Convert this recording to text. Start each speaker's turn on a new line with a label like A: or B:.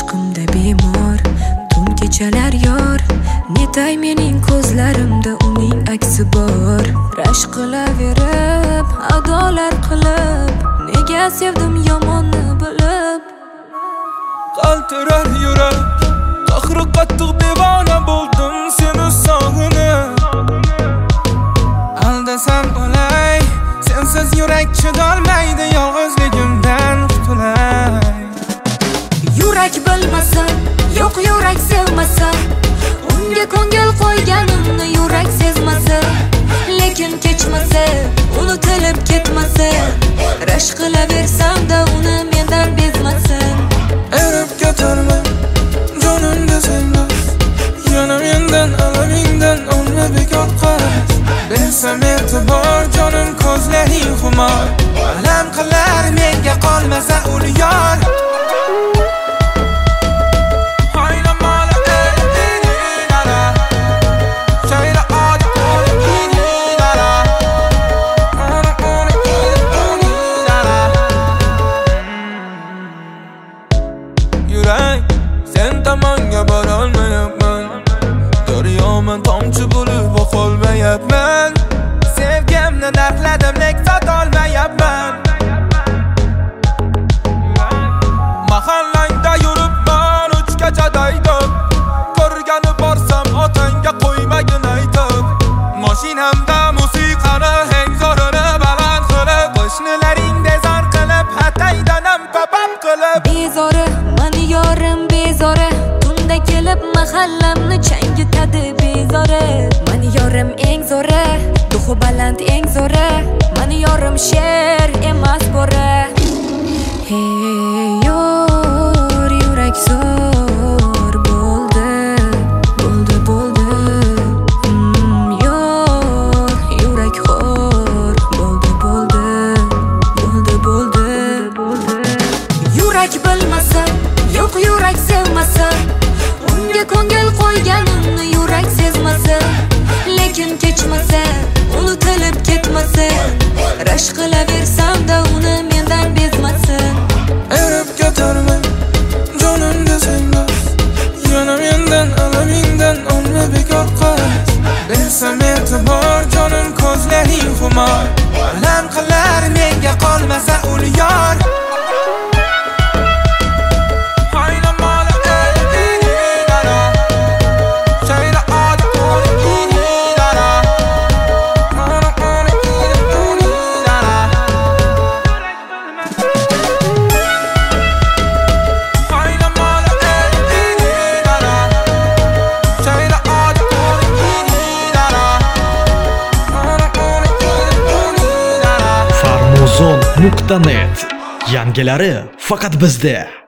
A: Ishqimda bemor tun kechalar yor, netay mening ko'zlarimda uning aksi bor. Rashk qilaverib, adolar qilib, nega sevdim yomonni bilib.
B: Qaltirar yurak, qahri qattiq devona bo'ldim seni sog'inib. Aldasam o'lay, sensiz yurak chidolmaydi, yolg'izligimdan qutulay.
A: Yurak bilmasa, yo'q yurak sevmasa, unga ko'ngil qo'yganimni yurak sezmasa, lekin kechmasa, unutilib ketmasa, rashk qilaversam-da uni mendan bezmasin.
B: Erib ketarman jonimga sevmas, yana mendan alamingdan olma bekor qaras. Bersam e'tibor jonim ko'zlaring xumor, alam qilar menga qolmasa ul yor. Sen tomonga borolmayapman, daryoman tomchi bo'lib oqolmayapman. Sevgimni narxladim, lek sotolmayapman. Mahallangda yuribman uchgacha daydib, ko'rgani borsam otangga qo'ymagin aytib. Mashinamda musiqani eng zo'rini baland qilib, qo'shnilaring bezor qilib, hataydanam papam qilib.
A: Bezori mani yorim bezori, tunda kelib mahallamni changitadi bezori. Mani yorim eng zo'ri, duxi baland eng zo'ri, mani yorim sher emas bora. Hey yor, yurak zo'r bo'ldi, bo'ldi bo'ldi. Yor, yurak xor bo'ldi bo'ldi, bo'ldi bo'ldi. Yurak bilmasa, yo'q yurak sevmasa, unga ko'ngil qo'yganimni yurak sezmasa, lekin kechmasa, unutilib ketmasa, rashk qilaversam-da uni mendan bezmasin.
B: Erib ketarman jonimga sevmas, yana mendan alamingdan olma bekor qaras. Bersam e'tibor jonim ko'zlaring xumor, alam qilar menga qolmasa ul yor.
C: Farmuzon.net yangilari faqat bizda.